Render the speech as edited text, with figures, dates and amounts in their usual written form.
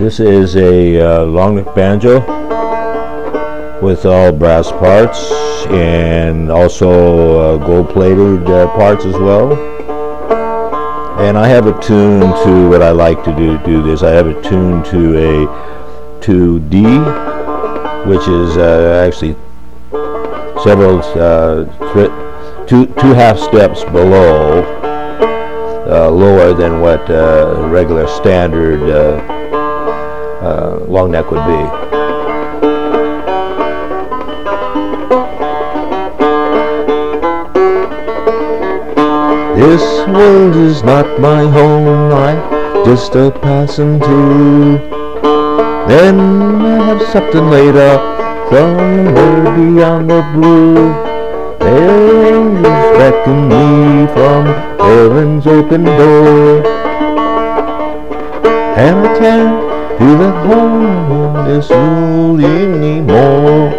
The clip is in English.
This is a long neck banjo with all brass parts and also gold plated parts as well. And I have it tuned to what I like to do this. I have it tuned to D, which is actually several two half steps below, lower than what regular standard long neck would be. This world is not my home, I'm just a passing through. Then I have something laid up somewhere beyond the blue. There angels beckon me from heaven's open door, and I can't feel at home in this world anymore.